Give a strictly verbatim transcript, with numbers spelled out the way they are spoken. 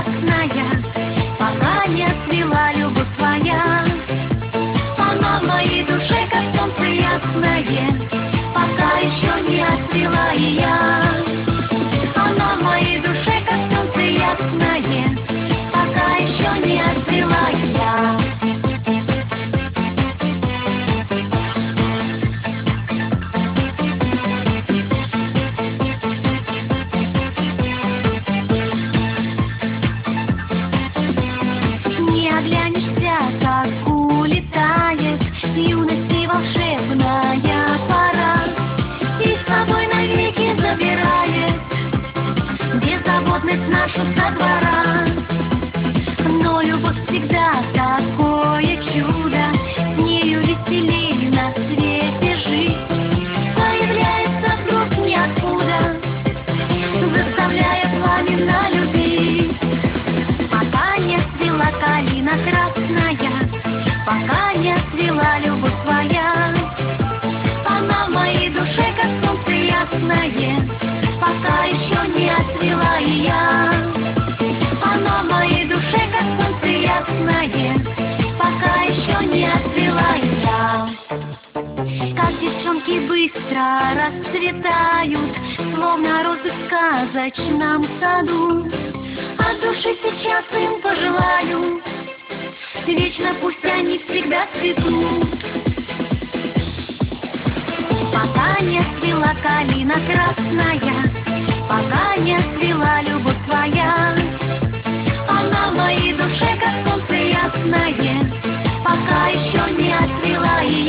красная, пока не отцвела любовь твоя. Она в моей душе, как солнце ясное, пока еще не отцвела и я. Она в моей душе, как солнце ясное, пока еще не отцвела и я. Не оглянешься, как улетает юности волшебная пора, и с собой навеки забирает беззаботность нашу со двора. Но любовь всегда такое чудо, с нею веселей на свете жить. Появляется вдруг ниоткуда, заставляя пламенно любить. Пока не отцвела калина красная, пока не отцвела любовь твоя. Она в моей душе, как солнце ясное, пока еще не отцвела и я. Она в моей душе, как солнце ясное, пока еще не отцвела и я. Как девчонки быстро расцветают, словно розы в сказочном саду. От души сейчас им пожелаю, вечно пусть они всегда цветут. Пока не отцвела калина красная, пока не отцвела любовь твоя. Она в моей душе, как солнце ясное, пока еще не отцвела и